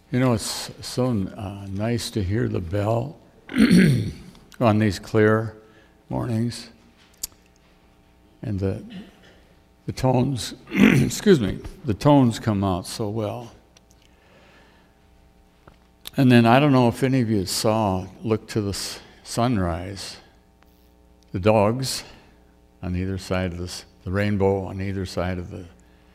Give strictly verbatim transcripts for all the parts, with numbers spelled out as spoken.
You know, it's so uh, nice to hear the bell on these clear mornings, and the the tones, excuse me, the tones come out so well. And then I don't know if any of you saw, look to the s- sunrise, the dogs on either side of this, the rainbow on either side of the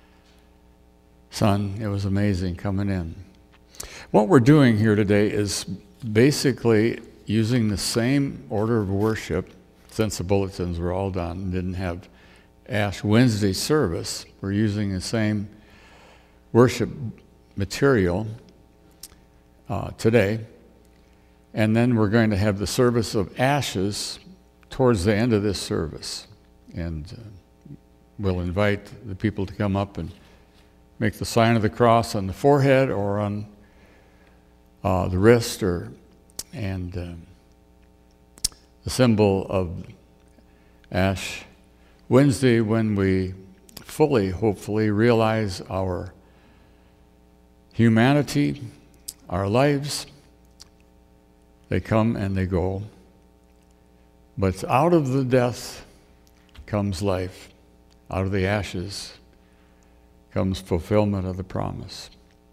sun. It was amazing coming in. What we're doing here today is basically using the same order of worship, since the bulletins were all done and didn't have Ash Wednesday service. We're using the same worship material uh, today. And then we're going to have the service of ashes towards the end of this service. And uh, we'll invite the people to come up and make the sign of the cross on the forehead or on uh, the wrist, or and uh, the symbol of Ash Wednesday, when we fully, hopefully, realize our humanity, our lives. They come and they go. But out of the death comes life. Out of the ashes comes fulfillment of the promise.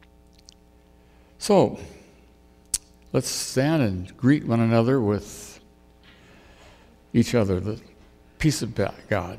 So, let's stand and greet one another with each other, the peace of God.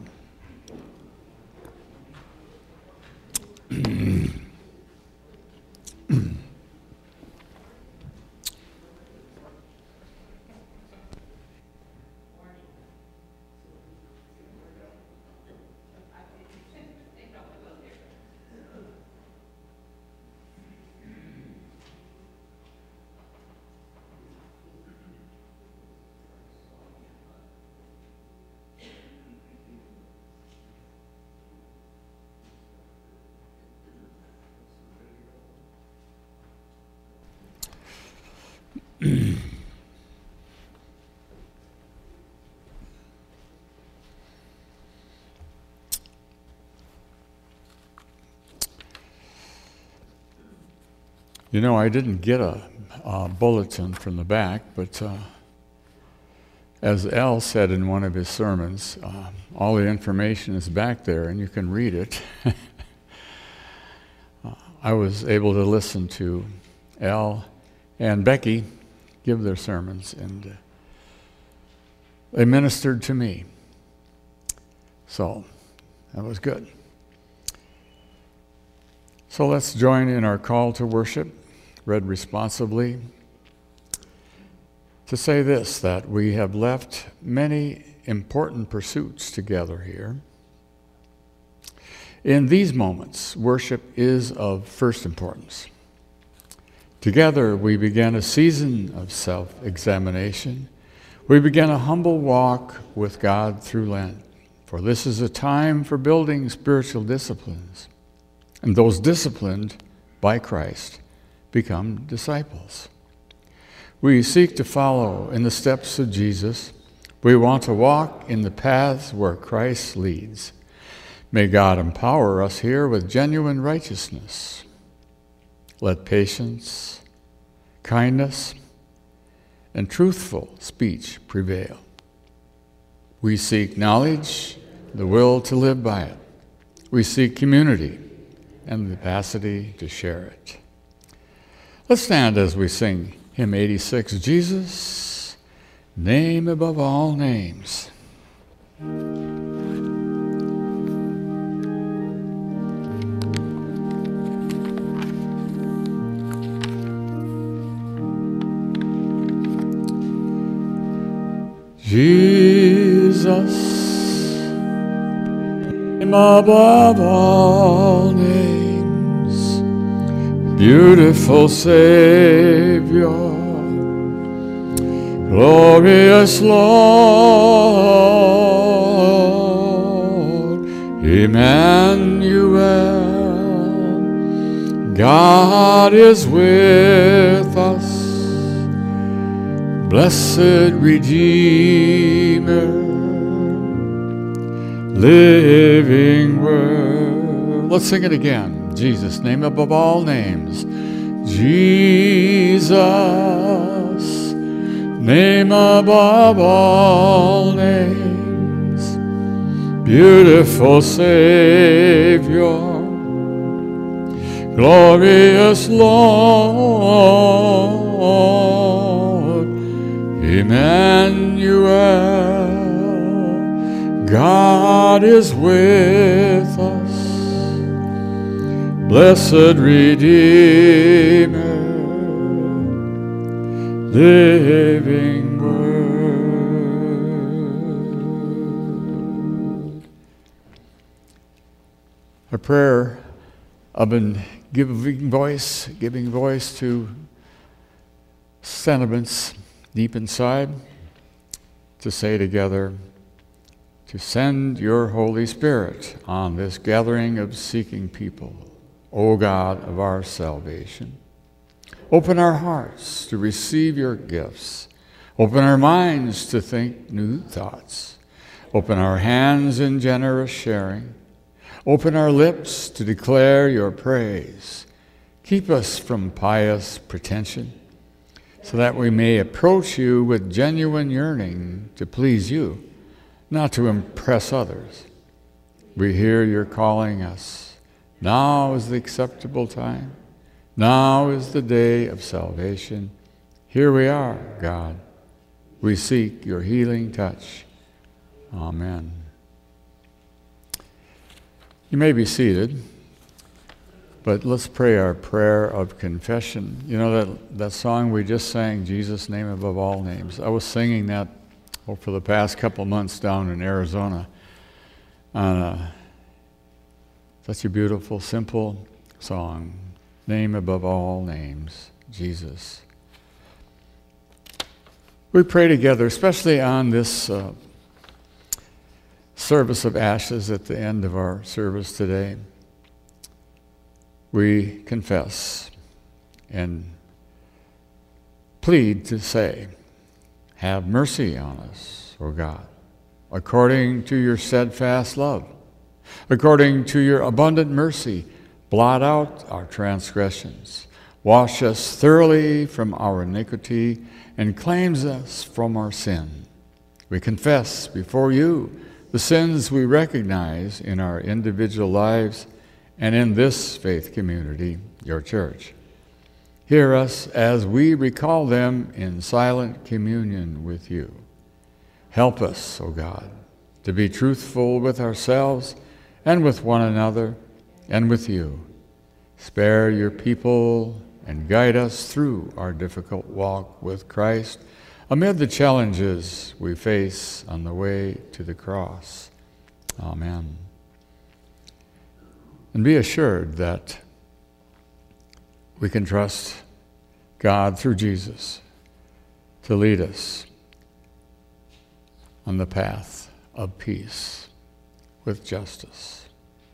You know, I didn't get a, a bulletin from the back, but uh, as Al said in one of his sermons, uh, all the information is back there and you can read it. uh, I was able to listen to Al and Becky give their sermons, and uh, they ministered to me. So, that was good. So let's join in our call to worship, read responsibly, to say this, that we have left many important pursuits together here. In these moments, worship is of first importance. Together, we began a season of self-examination. We began a humble walk with God through Lent, for this is a time for building spiritual disciplines. And those disciplined by Christ become disciples. We seek to follow in the steps of Jesus. We want to walk in the paths where Christ leads. May God empower us here with genuine righteousness. Let patience, kindness, and truthful speech prevail. We seek knowledge, the will to live by it. We seek community and the capacity to share it. Let's stand as we sing hymn eighty-six, Jesus, name above all names. Jesus, name above all names, beautiful Savior, glorious Lord, Emmanuel, God is with us. Blessed Redeemer, living Word. Let's sing it again. Jesus, name above all names. Jesus, name above all names, beautiful Savior, glorious Lord, Emmanuel, God is with us, blessed Redeemer, living Word. A prayer of been giving voice, giving voice to sentiments deep inside, to say together, to send your Holy Spirit on this gathering of seeking people, O God of our salvation. Open our hearts to receive your gifts. Open our minds to think new thoughts. Open our hands in generous sharing. Open our lips to declare your praise. Keep us from pious pretension, so that we may approach you with genuine yearning to please you, not to impress others. We hear you're calling us. Now is the acceptable time. Now is the day of salvation. Here we are, God. We seek your healing touch. Amen. You may be seated, but let's pray our prayer of confession. You know that, that song we just sang, Jesus' Name Above All Names? I was singing that oh, for the past couple months down in Arizona on a such a beautiful, simple song. Name above all names, Jesus. We pray together, especially on this uh, service of ashes at the end of our service today. We confess and plead to say, have mercy on us, O God, according to your steadfast love. According to your abundant mercy, blot out our transgressions. Wash us thoroughly from our iniquity and cleanse us from our sin. We confess before you the sins we recognize in our individual lives and in this faith community, your church. Hear us as we recall them in silent communion with you. Help us, O God, to be truthful with ourselves and with one another, and with you. Spare your people and guide us through our difficult walk with Christ amid the challenges we face on the way to the cross. Amen. And be assured that we can trust God through Jesus to lead us on the path of peace with justice.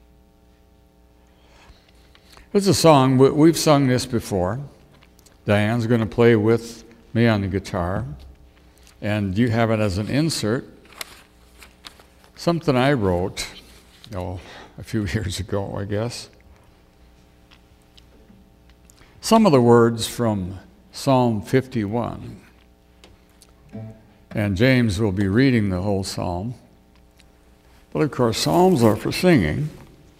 It's a song, we've sung this before. Diane's going to play with me on the guitar, and you have it as an insert. Something I wrote, oh, a few years ago, I guess. Some of the words from Psalm fifty-one. And James will be reading the whole psalm. But of course, psalms are for singing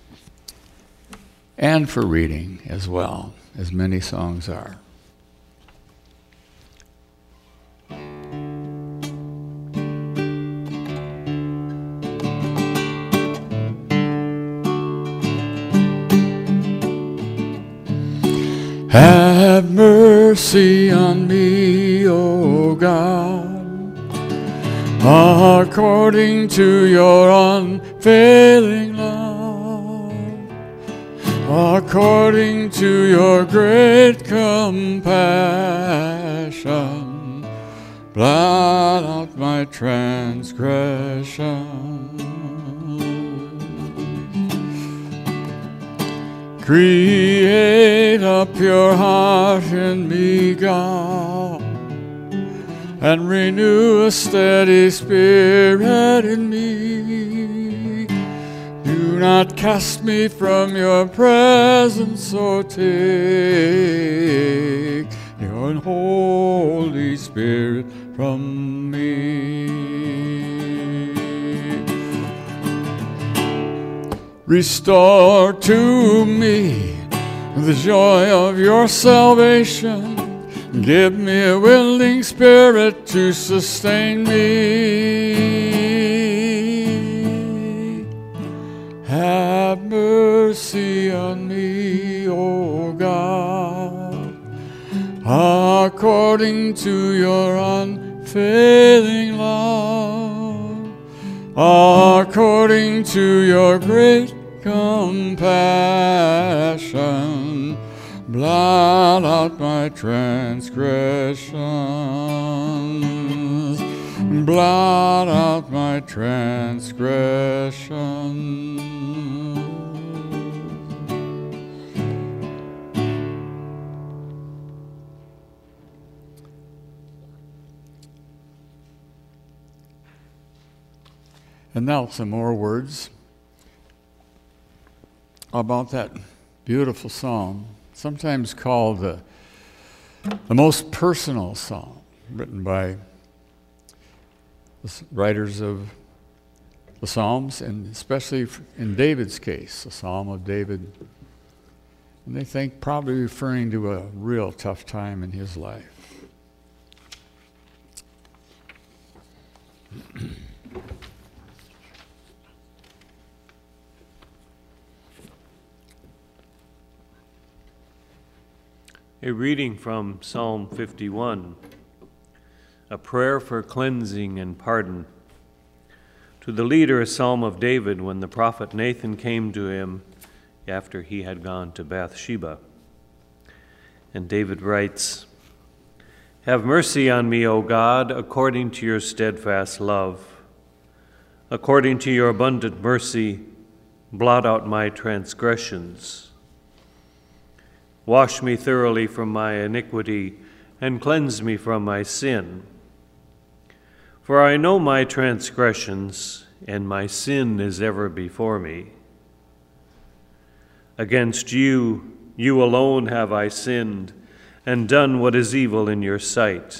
and for reading as well, as many songs are. Have mercy on me, O God, according to your unfailing love, according to your great compassion, blot out my transgression. Create a pure heart in me, God, and renew a steady spirit in me. Do Do not cast me from your presence, or take your Holy Spirit from me. Restore to me the joy of your salvation. Give me a willing spirit to sustain me. Have mercy on me, O God, according to your unfailing love, according to your great compassion. Blot out my transgressions. Blot out my transgressions. And now some more words about that beautiful psalm, sometimes called the, the most personal psalm, written by the writers of the Psalms, and especially in David's case, the Psalm of David. And they think probably referring to a real tough time in his life. A reading from Psalm fifty-one, a prayer for cleansing and pardon. To the leader, a psalm of David, when the prophet Nathan came to him after he had gone to Bathsheba. And David writes, "Have mercy on me, O God, according to your steadfast love. According to your abundant mercy, blot out my transgressions. Wash me thoroughly from my iniquity, and cleanse me from my sin. For I know my transgressions, and my sin is ever before me. Against you, you alone have I sinned, and done what is evil in your sight,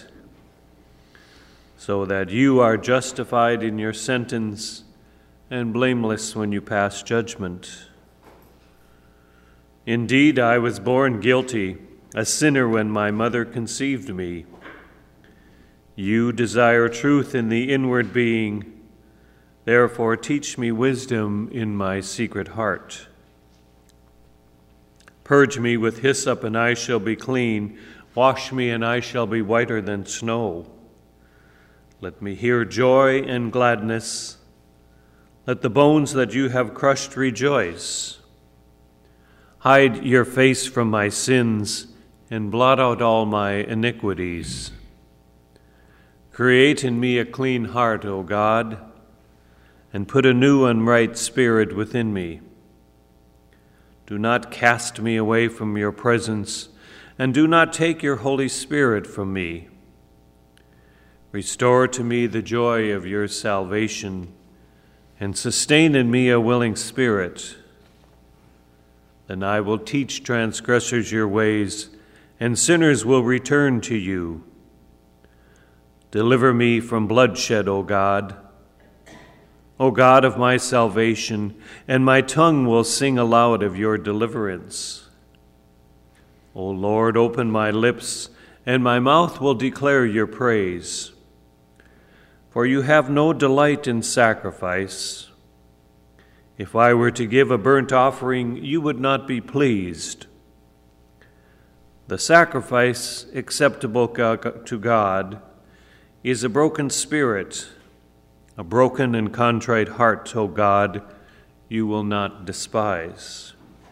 so that you are justified in your sentence, and blameless when you pass judgment. Indeed, I was born guilty, a sinner when my mother conceived me. You desire truth in the inward being, therefore teach me wisdom in my secret heart. Purge me with hyssop, and I shall be clean. Wash me, and I shall be whiter than snow. Let me hear joy and gladness. Let the bones that you have crushed rejoice. Hide your face from my sins, and blot out all my iniquities. Create in me a clean heart, O God, and put a new and right spirit within me. Do not cast me away from your presence, and do not take your Holy Spirit from me. Restore to me the joy of your salvation, and sustain in me a willing spirit. Then I will teach transgressors your ways, and sinners will return to you. Deliver me from bloodshed, O God, O God of my salvation, and my tongue will sing aloud of your deliverance. O Lord, open my lips, and my mouth will declare your praise. For you have no delight in sacrifice. If I were to give a burnt offering, you would not be pleased. The sacrifice acceptable to God is a broken spirit, a broken and contrite heart, O God, you will not despise.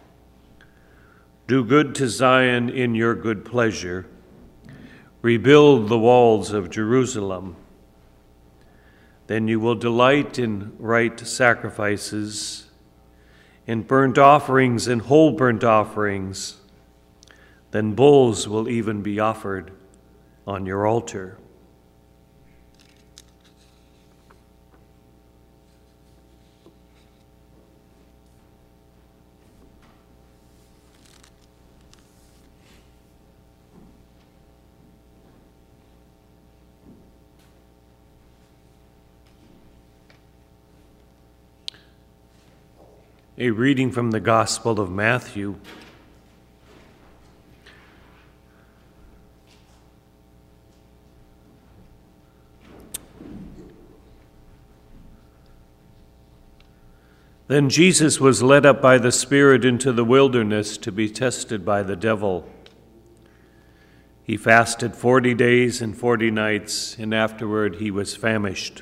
Do good to Zion in your good pleasure. Rebuild the walls of Jerusalem. Then you will delight in right sacrifices, in burnt offerings and whole burnt offerings. Then bulls will even be offered on your altar. A reading from the Gospel of Matthew. Then Jesus was led up by the Spirit into the wilderness to be tested by the devil. He fasted forty days and forty nights, and afterward he was famished.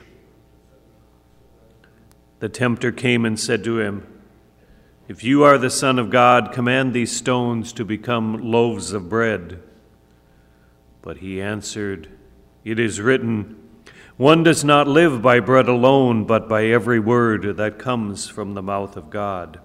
The tempter came and said to him, "If you are the Son of God, command these stones to become loaves of bread." But he answered, "It is written, one does not live by bread alone, but by every word that comes from the mouth of God."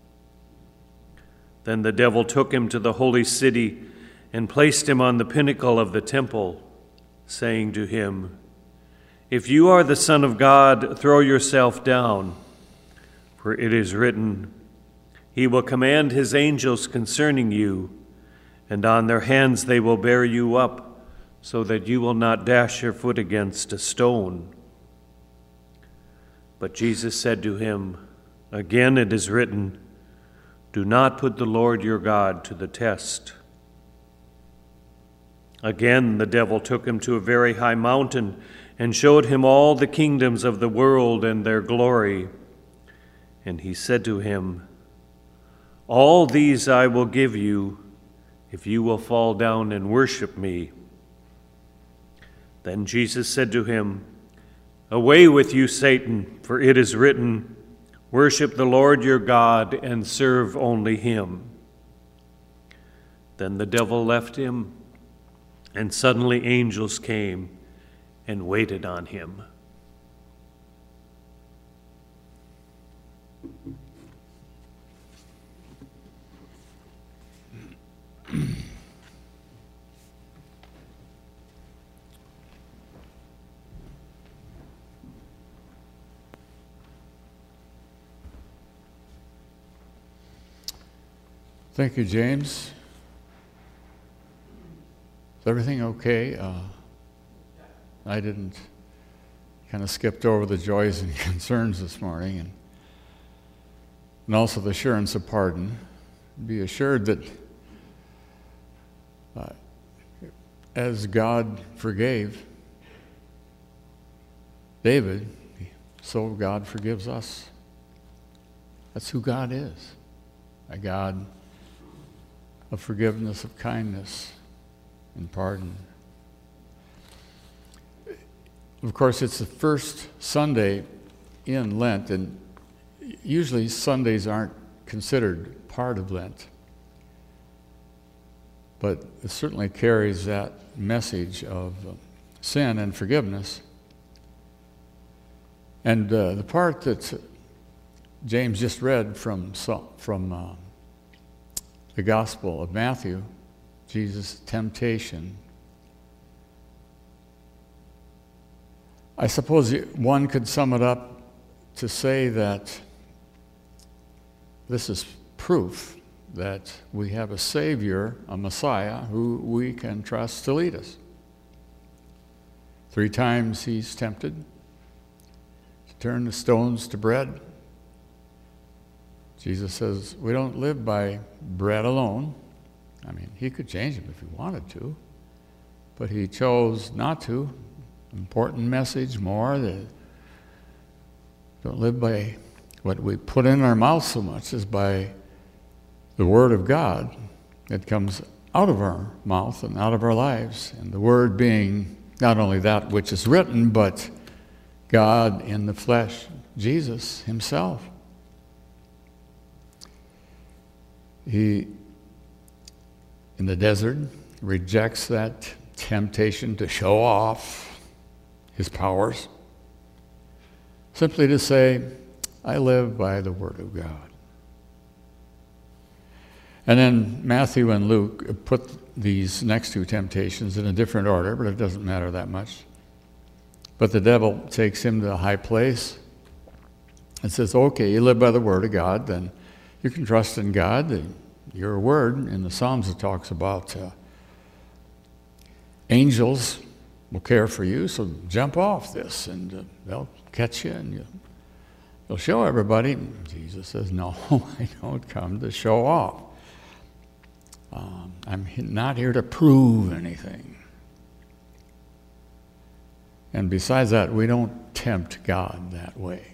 Then the devil took him to the holy city and placed him on the pinnacle of the temple, saying to him, "If you are the Son of God, throw yourself down, for it is written, He will command His angels concerning you, and on their hands they will bear you up, so that you will not dash your foot against a stone." But Jesus said to him, "Again it is written, do not put the Lord your God to the test." Again the devil took him to a very high mountain and showed him all the kingdoms of the world and their glory. And he said to him, "All these I will give you if you will fall down and worship me." Then Jesus said to him, "Away with you, Satan, for it is written, worship the Lord your God and serve only Him." Then the devil left him, and suddenly angels came and waited on him. Thank you, James. Is everything okay? Uh, I didn't, kind of skipped over the joys and concerns this morning, and, and also the assurance of pardon. Be assured that uh, as God forgave David, so God forgives us. That's who God is, a God of forgiveness, of kindness, and pardon. Of course, it's the first Sunday in Lent, and usually Sundays aren't considered part of Lent. But it certainly carries that message of sin and forgiveness. And uh, the part that James just read from, from uh, the Gospel of Matthew, Jesus' temptation, I suppose one could sum it up to say that this is proof that we have a Savior, a Messiah, who we can trust to lead us. Three times he's tempted to turn the stones to bread. Jesus says, we don't live by bread alone. I mean, he could change them if he wanted to, but he chose not to. Important message more, that don't live by what we put in our mouth so much as by the Word of God that comes out of our mouth and out of our lives. And the Word being not only that which is written, but God in the flesh, Jesus himself. He, in the desert, rejects that temptation to show off his powers, simply to say, I live by the Word of God. And then Matthew and Luke put these next two temptations in a different order, but it doesn't matter that much. But the devil takes him to a high place and says, okay, you live by the Word of God, then you can trust in God. And your Word, in the Psalms it talks about uh, angels will care for you, so jump off this and uh, they'll catch you and you, You'll show everybody. Jesus says, no, I don't come to show off. Um, I'm not here to prove anything. And besides that, we don't tempt God that way.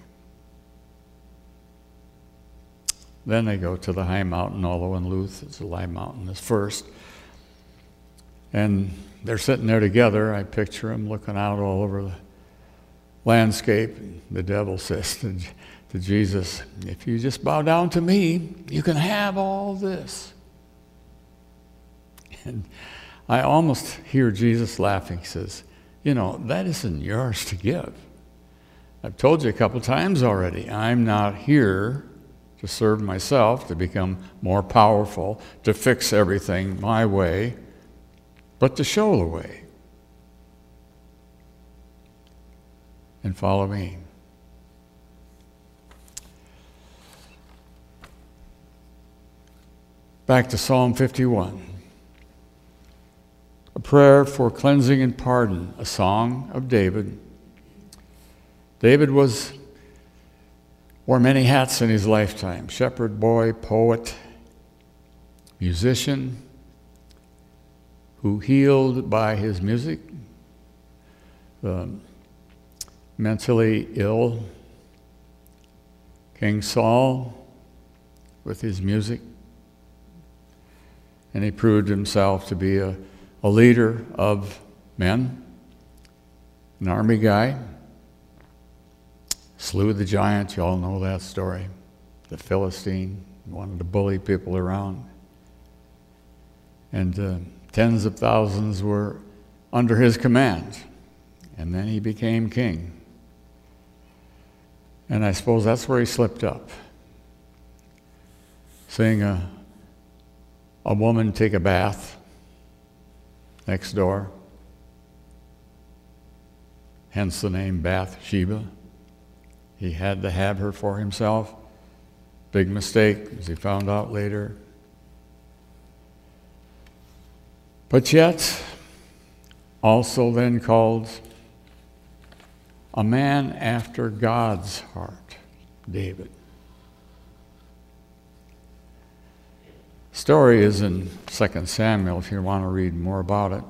Then they go to the high mountain, although in Luth, it's the high mountain is first. And they're sitting there together. I picture them looking out all over the landscape. The devil says to, to Jesus, if you just bow down to me, you can have all this. And I almost hear Jesus laughing. He says, you know, that isn't yours to give. I've told you a couple times already, I'm not here to serve myself, to become more powerful, to fix everything my way, but to show the way. And follow me. Back to Psalm fifty-one. A prayer for cleansing and pardon, a song of David. David was wore many hats in his lifetime: shepherd boy, poet, musician, who healed by his music, um, mentally ill King Saul with his music, and he proved himself to be a, a leader of men, an army guy. Slew the giant, you all know that story. The Philistine wanted to bully people around. And uh, tens of thousands were under his command. And then he became king. And I suppose that's where he slipped up. Seeing a, a woman take a bath next door, hence the name Bathsheba. He had to have her for himself. Big mistake, as he found out later. But yet, also then called a man after God's heart, David. Story is in Second Samuel if you want to read more about it.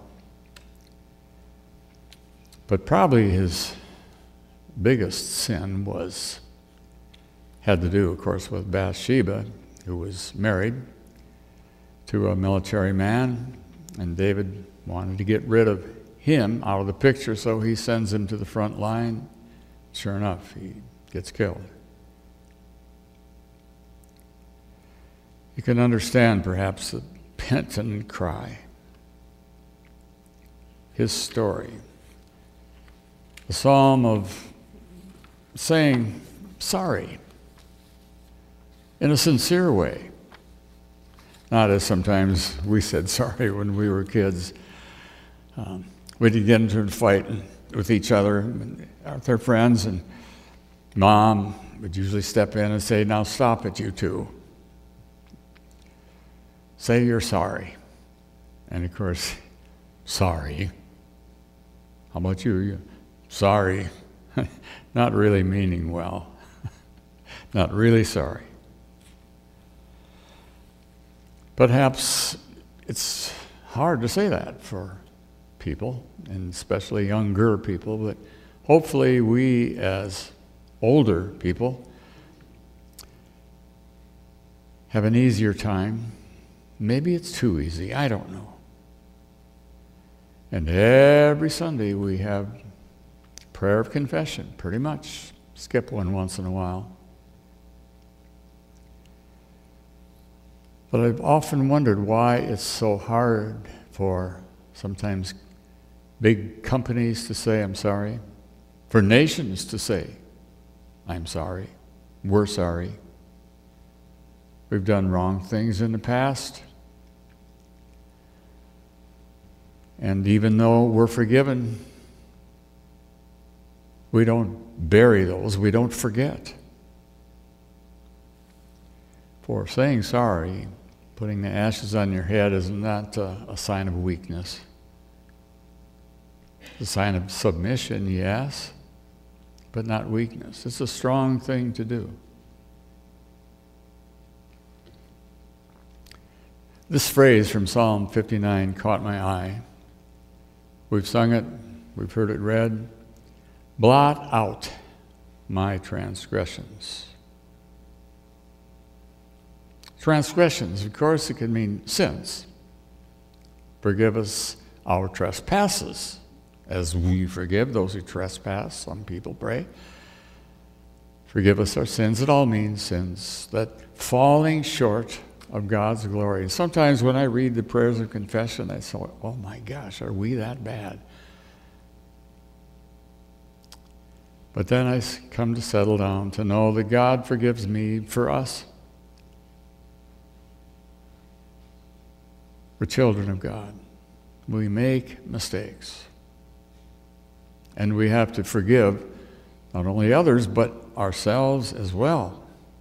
But probably his biggest sin was had to do, of course, with Bathsheba, who was married to a military man, and David wanted to get rid of him out of the picture, so he sends him to the front line. Sure enough, he gets killed. You can understand, perhaps, the penitent cry, his story, the psalm of saying sorry in a sincere way, not as sometimes we said sorry when we were kids. Um, we'd get into a fight with each other, with our friends, and Mom would usually step in and say, now stop it, you two. Say you're sorry. And of course, sorry. How about you? You sorry. Not really meaning well. Not really sorry. Perhaps it's hard to say that for people, and especially younger people, but hopefully we as older people have an easier time. Maybe it's too easy, I don't know. And every Sunday we have prayer of confession, pretty much. Skip one once in a while. But I've often wondered why it's so hard for sometimes big companies to say, I'm sorry, for nations to say, I'm sorry, we're sorry. We've done wrong things in the past. And even though we're forgiven, we don't bury those, we don't forget. For saying sorry, putting the ashes on your head is not a, a sign of weakness. It's a sign of submission, yes, but not weakness. It's a strong thing to do. This phrase from Psalm fifty-nine caught my eye. We've sung it, we've heard it read. Blot out my transgressions. Transgressions, of course, it could mean sins. Forgive us our trespasses, as we forgive those who trespass. Some people pray. Forgive us our sins. It all means sins. That falling short of God's glory. And sometimes when I read the prayers of confession, I say, oh my gosh, are we that bad? But then I come to settle down to know that God forgives me for us. We're children of God. We make mistakes. And we have to forgive not only others, but ourselves as well.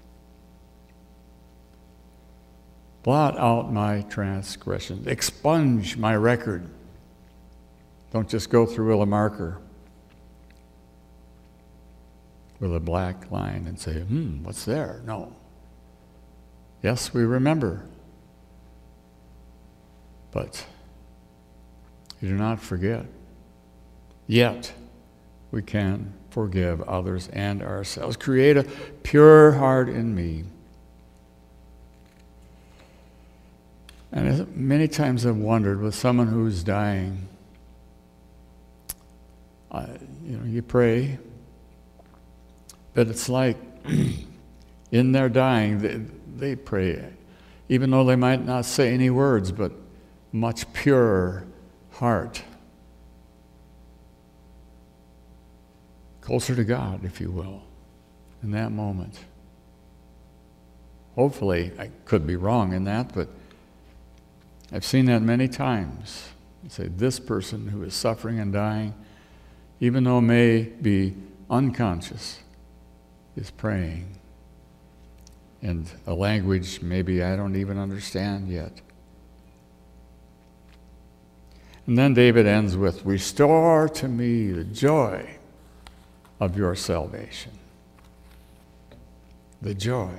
Blot out my transgressions. Expunge my record. Don't just go through with a marker with a black line and say, hmm, what's there? No. Yes, we remember. But you do not forget. Yet, we can forgive others and ourselves. Create a pure heart in me. And many times I've wondered with someone who's dying, uh, you know, you pray, but it's like in their dying, they, they pray, even though they might not say any words, but much purer heart. Closer to God, if you will, in that moment. Hopefully, I could be wrong in that, but I've seen that many times. Say, this person who is suffering and dying, even though may be unconscious, is praying. And a language maybe I don't even understand yet. And then David ends with, restore to me the joy of your salvation. The joy.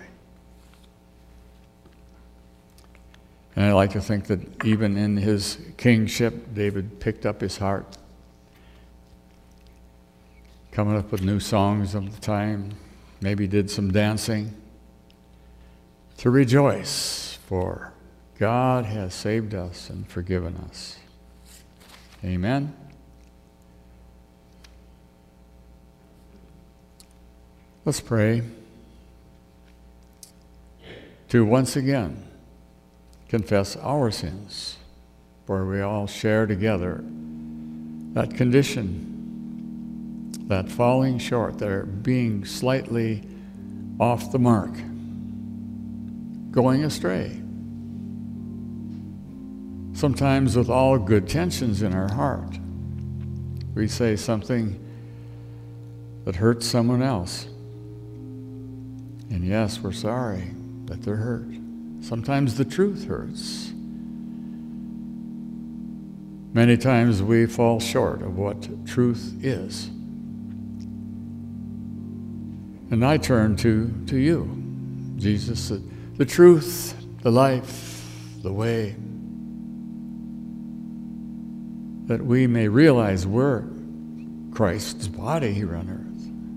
And I like to think that even in his kingship, David picked up his heart, coming up with new songs of the time, maybe did some dancing, to rejoice, for God has saved us and forgiven us. Amen. Let's pray to once again confess our sins, for we all share together that condition, that falling short, that being slightly off the mark, going astray. Sometimes with all good tensions in our heart, we say something that hurts someone else. And yes, we're sorry that they're hurt. Sometimes the truth hurts. Many times we fall short of what truth is. And I turn to, to you, Jesus, the, the truth, the life, the way, that we may realize we're Christ's body here on earth.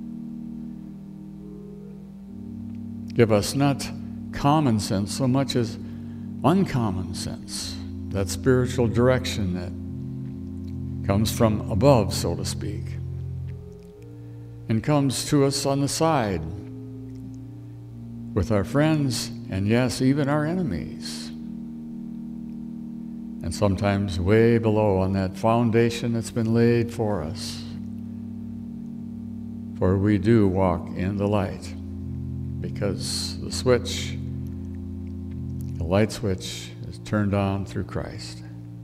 Give us not common sense so much as uncommon sense, that spiritual direction that comes from above, so to speak, and comes to us on the side with our friends and, yes, even our enemies. And sometimes way below on that foundation that's been laid for us. For we do walk in the light, because the switch, the light switch, is turned on through Christ.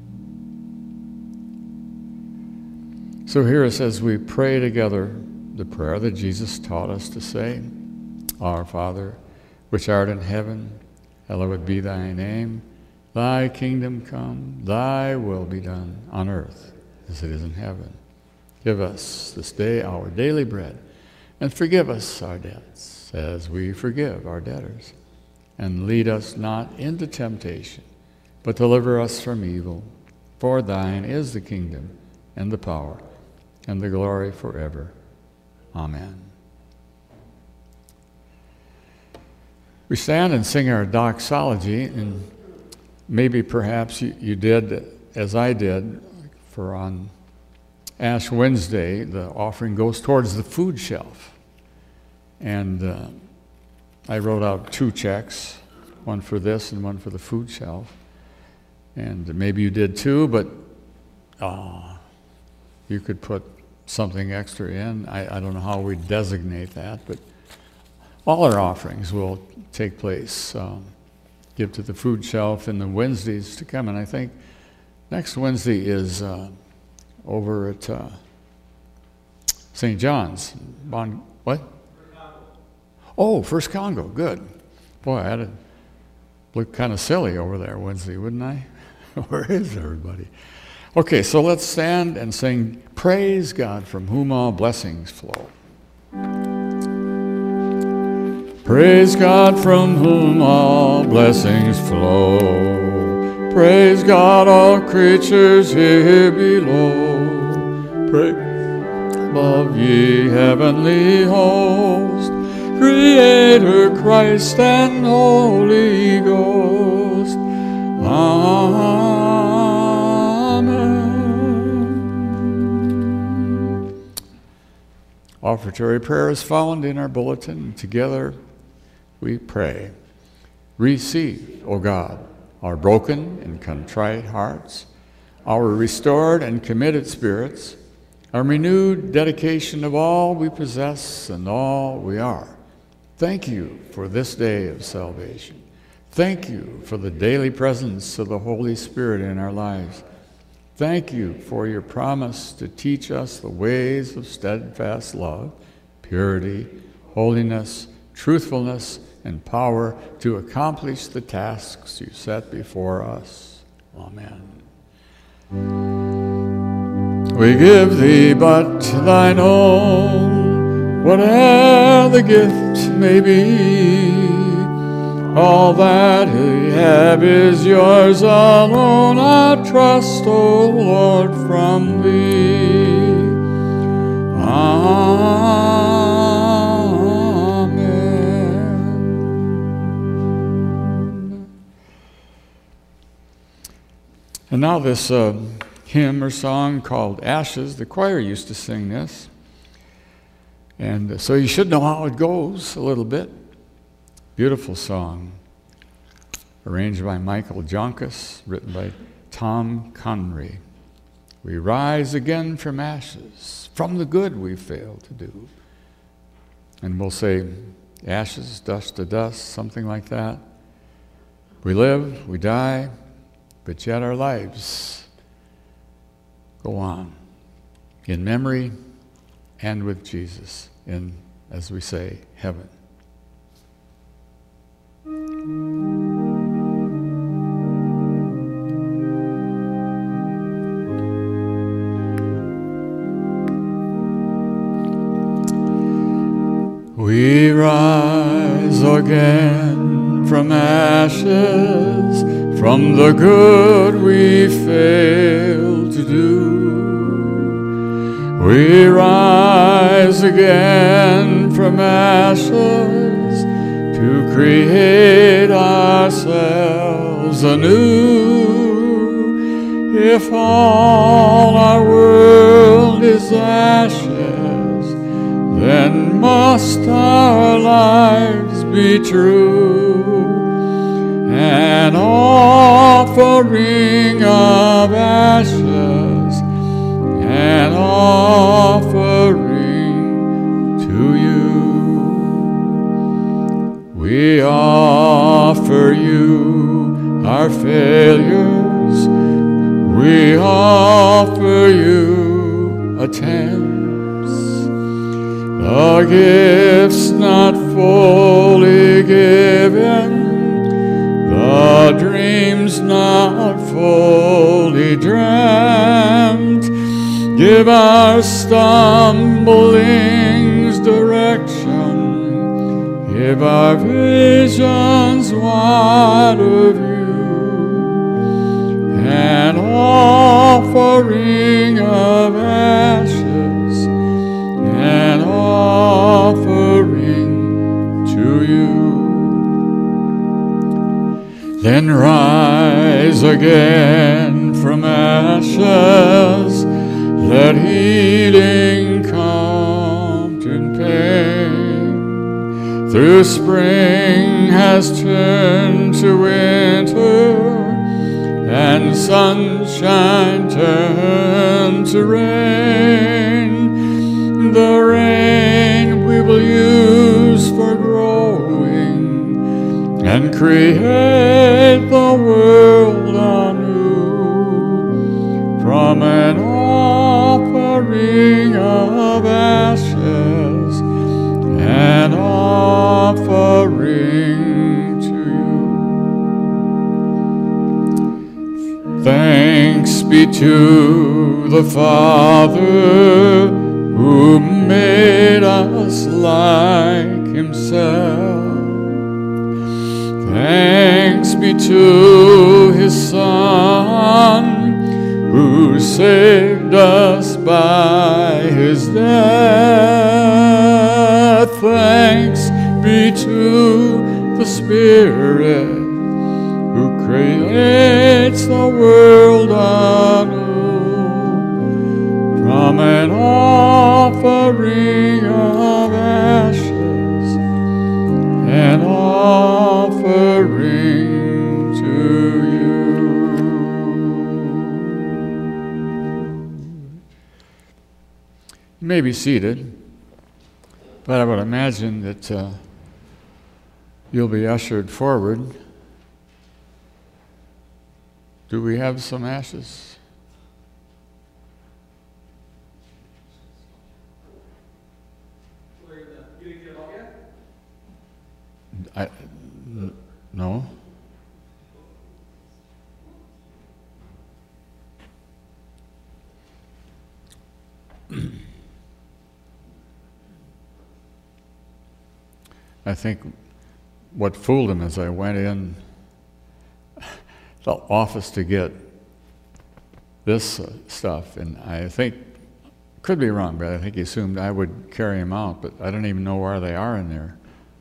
So hear us as we pray together the prayer that Jesus taught us to say. Our Father, which art in heaven, hallowed be thy name. Thy kingdom come, thy will be done on earth as it is in heaven. Give us this day our daily bread, And forgive us our debts, as we forgive our debtors. And lead us not into temptation, but deliver us from evil. For thine is the kingdom, and the power, and the glory forever. Amen. We stand and sing our doxology, and maybe perhaps you, you did, as I did, for on Ash Wednesday, the offering goes towards the food shelf. And uh, I wrote out two checks, one for this and one for the food shelf. And maybe you did too, but uh, you could put something extra in. I, I don't know how we designate that, but all our offerings will take place, um, give to the food shelf in the Wednesdays to come. And I think next Wednesday is uh, over at uh, Saint John's. Bon, what? Oh, First Congo, good. Boy, I had to look kind of silly over there Wednesday, wouldn't I? Where is everybody? Okay, so let's stand and sing Praise God, from whom all blessings flow. Praise God, from whom all blessings flow. Praise God, all creatures here below. Praise above, ye heavenly host. Creator, Christ, and Holy Ghost. Amen. Offertory prayer is found in our bulletin. Together we pray. Receive, O God, our broken and contrite hearts, our restored and committed spirits, our renewed dedication of all we possess and all we are. Thank you for this day of salvation. Thank you for the daily presence of the Holy Spirit in our lives. Thank you for your promise to teach us the ways of steadfast love, purity, holiness, truthfulness, and power to accomplish the tasks you set before us. Amen. We give thee but thine own, whate'er the gift may be. All that we have is yours alone. I trust, O Lord, from thee. Amen. And now this uh, hymn or song called Ashes. The choir used to sing this. And so you should know how it goes a little bit. Beautiful song, arranged by Michael Jonkus, written by Tom Conry. We rise again from ashes, from the good we failed to do. And we'll say, ashes, dust to dust, something like that. We live, we die, but yet our lives go on in memory and with Jesus in, as we say, heaven. We rise again from ashes, from the good we failed to do. We rise again from ashes to create ourselves anew. If all our world is ashes, then must our lives be true, an offering of ashes, an offering to you. We offer you our failures, we offer you attempts, the gifts not fully given, the dreams not fully dreamt. Give our stumblings direction, Give our visions wide of you, an offering of ashes, an offering to you. Then rise again from ashes, let healing come in pain. Through spring has turned to winter, and sunshine turned to rain. The rain we will use for growing and create the world anew. From an offering of ashes, an offering to you. Thanks be to the Father who made us like himself. Thanks be to his Son who saved us by his death. Thanks be to the Spirit who creates the world anew. From an offering of ashes, an offering to you. You may be seated, but I would imagine that uh, you'll be ushered forward. Do we have some ashes? You didn't get it all yet? I, n- no. I think what fooled him is I went in the office to get this uh, stuff, and I think, could be wrong, but I think he assumed I would carry them out, but I don't even know where they are in there.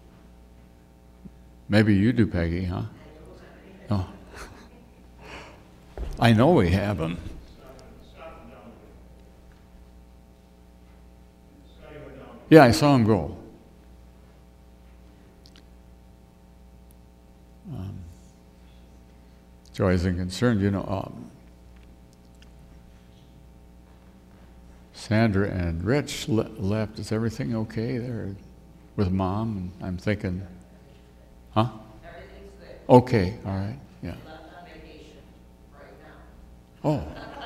Maybe you do, Peggy, huh? No. I know we have them. Yeah, I saw him go. Um, Joy isn't concerned, you know. Um, Sandra and Rich le- left. Is everything okay there with Mom? And I'm thinking, huh? Everything's good. Okay, all right, yeah. Left on vacation right now. Oh.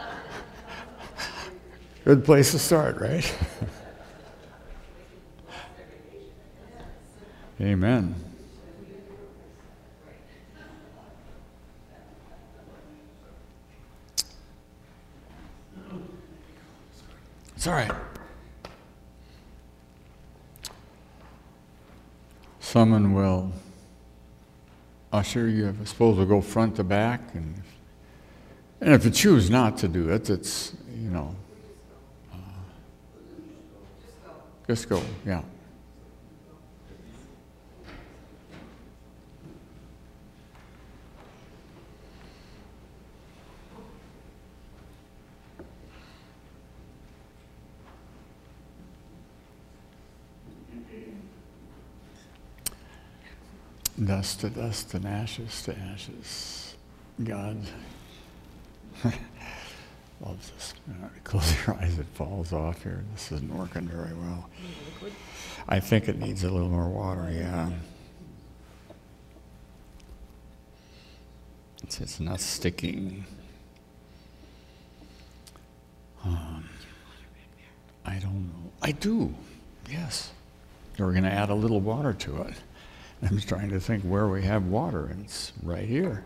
Good place to start, right? Amen. It's all right. Someone will usher you. I suppose we'll go front to back, and and if you choose not to do it, it's, you know, uh, just go. Yeah. Dust to dust and ashes to ashes. God loves us. All right, close your eyes, it falls off here. This isn't working very well. I think it needs a little more water, yeah. It's, it's not sticking. Um, I don't know. I do, yes. We're going to add a little water to it. I'm trying to think where we have water, and it's right here.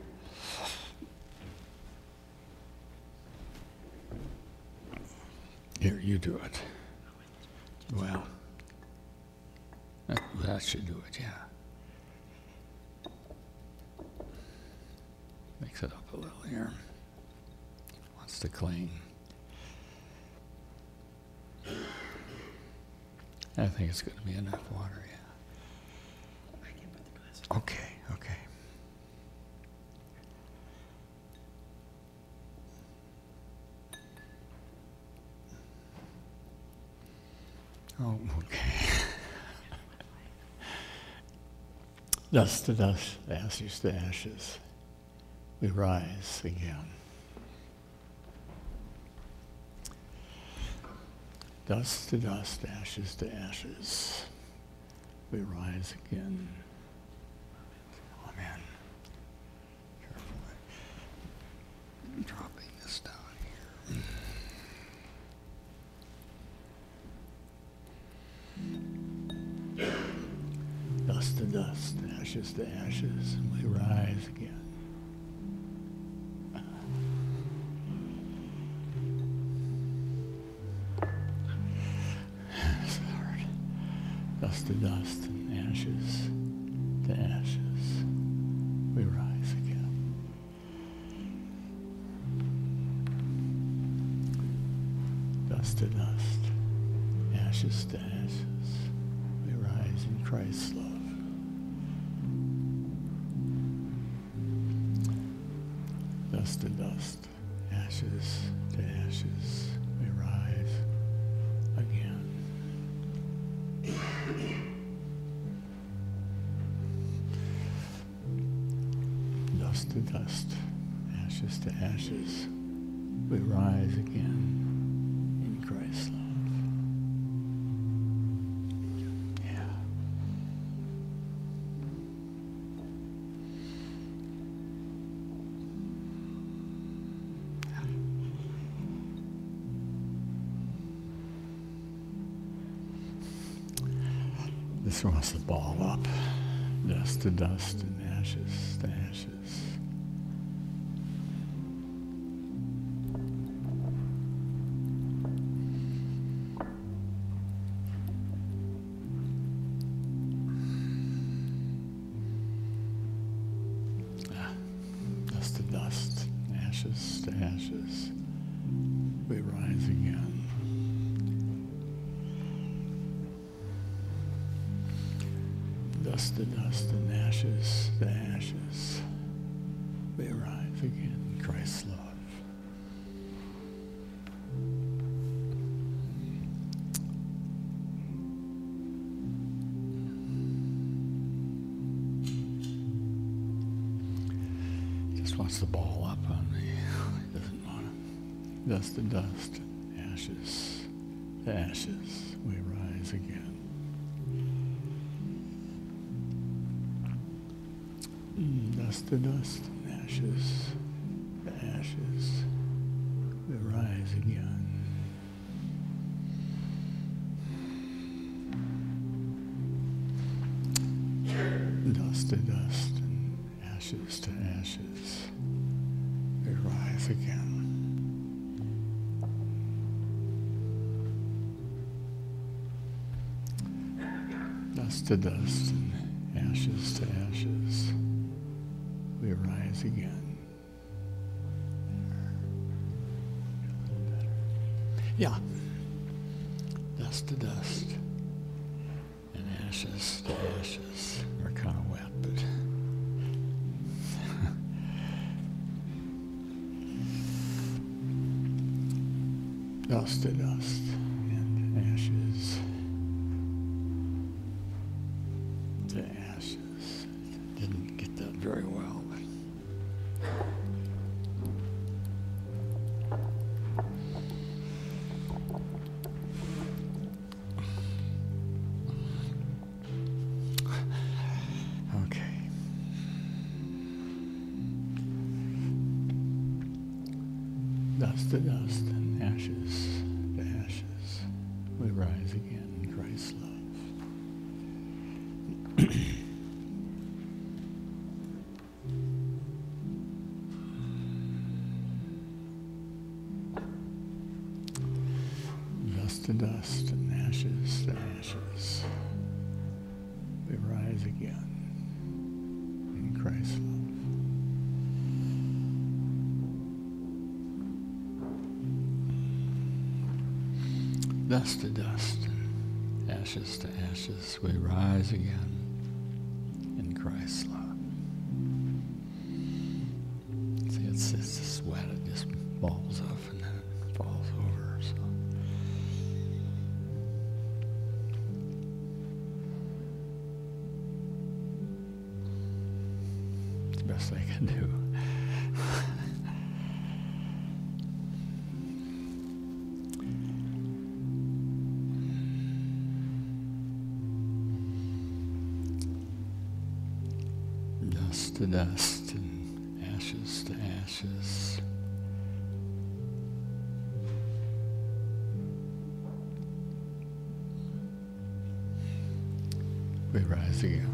Here, you do it. Well, that, that should do it, yeah. mix it up a little here. Wants to clean. I think it's going to be enough water, yeah. I can put the glass. Okay, okay. Oh, okay. Dust to dust, ashes to ashes, we rise again. Dust to dust, ashes to ashes, we rise again. Amen. Carefully. Dropping this down here. Dust to dust, ashes to ashes, and we rise again. It's hard. Dust to dust, and ashes to ashes, we rise again. Dust to dust, ashes to ashes, we rise in Christ's love. Dust to dust, ashes to ashes, we rise again. Dust to dust, ashes to ashes, we rise again in Christ's love. Yeah. This wants to ball up. Dust to dust and ashes to ashes. Ah, dust to dust, ashes to ashes. We rise again. Dust to dust and ashes to ashes, we rise again in Christ's love. Just wants to ball up on me. He doesn't want to. Dust to dust, ashes to ashes, we rise again. Dust to dust, ashes to ashes, we rise again. Dust to dust, and ashes to ashes, we rise again. Dust to dust, and ashes to ashes, we rise again. Yeah. Dust to dust and ashes to ashes. We're kind of wet, but dust to dust and ashes to ashes. Didn't get that very well. Dust to dust and ashes to ashes, we rise again in Christ's love. Dust to dust and ashes to ashes, we rise again in Christ's love. dust to dust, and ashes to ashes, we rise again in Christ's love. See, it's, it's the sweat, it just balls up and then it falls over. So. It's the best I can do. Dust to dust and ashes to ashes. We rise again.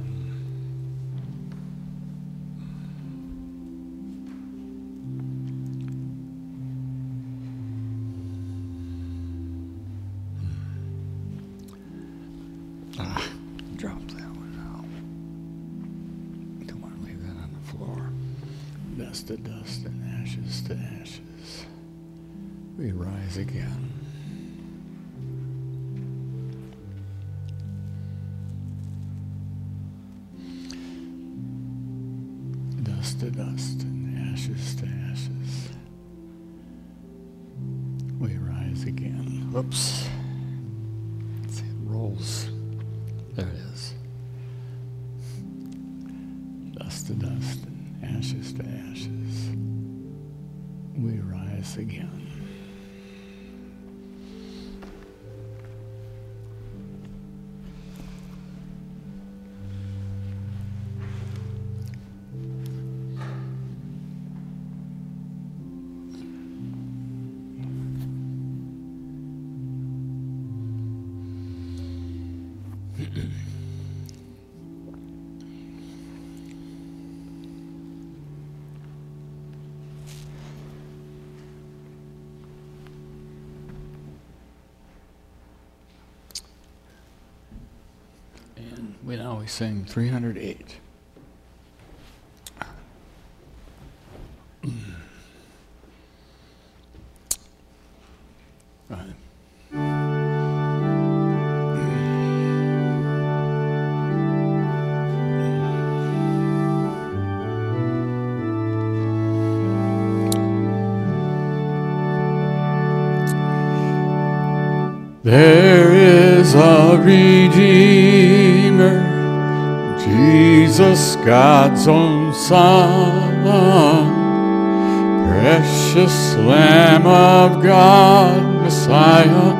Ah, drop that one out. Don't want to leave that on the floor. Dust to dust and ashes to ashes. We rise again. Dust to dust and ashes to ashes. We rise again. Whoops. Let's see, it rolls. There it is. Dust to dust and ashes to ashes. We rise again. And we now we sing three hundred eight. Go ahead. There is a Redeemer, Jesus, God's own Son, precious Lamb of God, Messiah,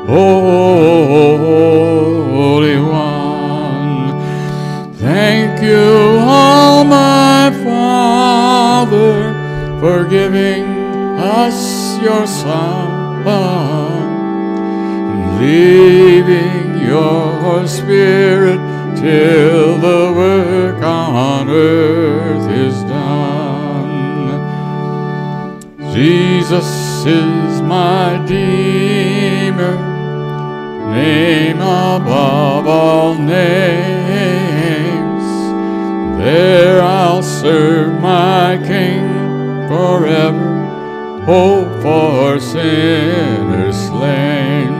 Holy One. Thank you, all my Father, for giving us your Son, leaving your Spirit till the work on earth is done. Jesus is my Redeemer, name above all names. There I'll serve my King forever, hope for sinners slain.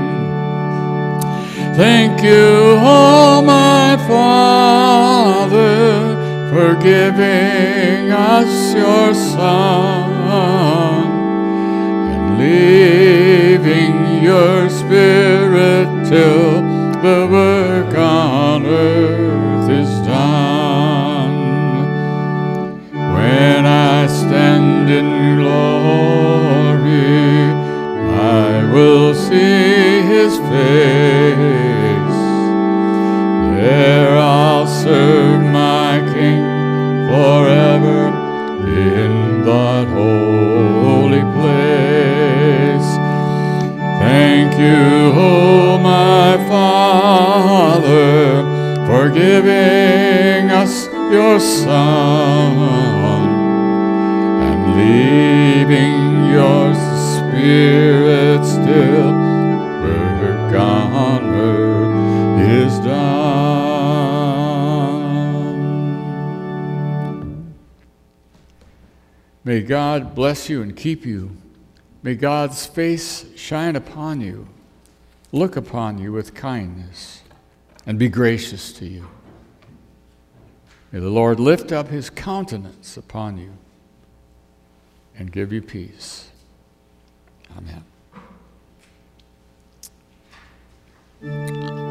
Thank you, oh my Father, for giving us your Son and leaving your Spirit till the work on earth is done. When I stand in glory, I will see his face. There I'll serve my King forever in that holy place. Thank you, oh my Father, for giving us your Son and leaving your Spirit still, work on earth is done. May God bless you and keep you. May God's face shine upon you, look upon you with kindness and be gracious to you. May the Lord lift up his countenance upon you and give you peace. Amen.